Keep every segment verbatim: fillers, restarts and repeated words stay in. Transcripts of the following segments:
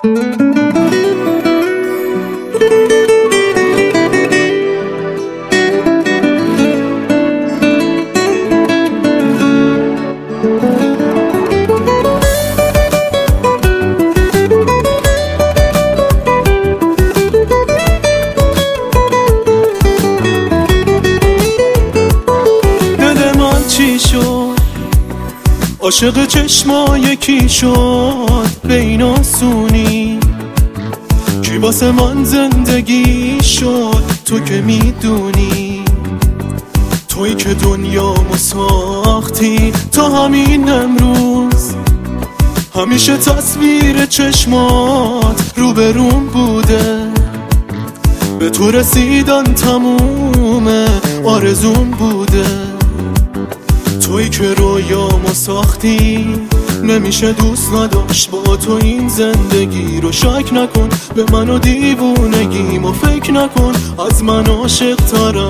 عاشق چشما یکی شد به این آسونی، کی واسه من زندگی شد تو که میدونی، تویی که دنیامو ساختی تا همین امروز، همیشه تصویر چشمات روبروم بوده، به تو رسیدن تموم آرزوم بوده، تویی که رویامو ساختی، نمیشه دوست نداشت با تو این زندگی رو. شک نکن به من و دیوونگیمو، فکر نکن از من عاشق ترم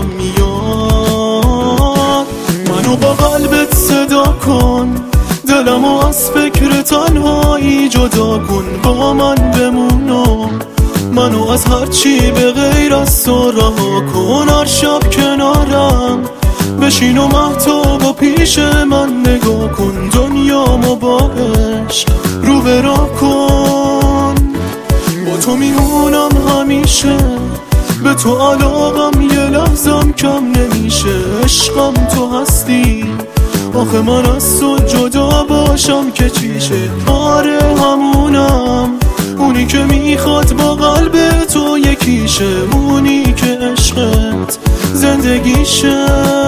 میاد. منو با قلبت صدا کن، دلمو از فکر تنهایی جدا کن، با من بمونو، منو از هرچی به غیر از تو رها کن. هر شب کنارم بشین و مهتاب و پیش من نگاه کن، دنیامو با عشق رو برا کن. با تو میمونم همیشه، به تو علاقم یه لحظم کم نمیشه، عشقم تو هستی، آخه من از تو جدا باشم که چیشه. آره همونم، اونی که میخواد با قلب تو یکیشه، اونی که عشقت زندگیشه.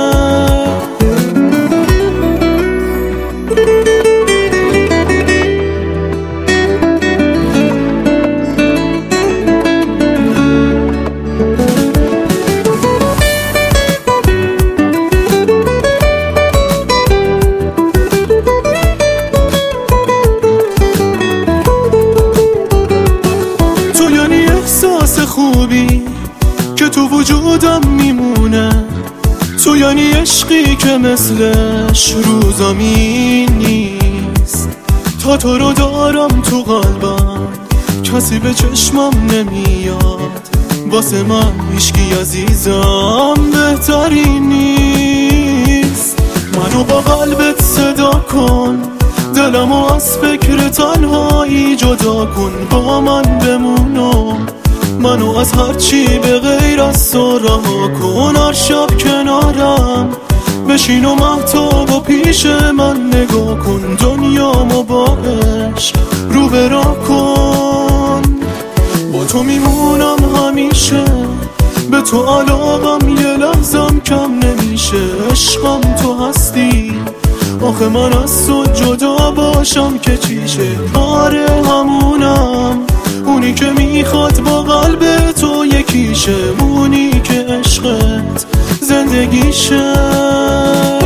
تو یعنی احساس خوبی که تو وجودم میمونه، تو یعنی عشقی که مثلش رو زمین نیست. تا تو رو دارم تو قلبم، کسی به چشمم نمیاد، واسه من هیچکی عزیزم بهتری نیست. منو با قلبت صدا کن، دلمو از فکر تنهایی جدا کن، با من بمونو، منو از هرچی به غیر از تو رها کن. هر شب کنارم بشین و مهتاب و پیش من نگاه کن، دنیامو با عشق رو برا کن. با تو میمونم همیشه، به تو علاقم یه لحظم کم نمیشه، عشقم تو هستی، آخه من از تو جدا باشم که چیشه. آره همونم، اونی که میخواد با قلب تو یکیشه، اونی که عشقت زندگیشه.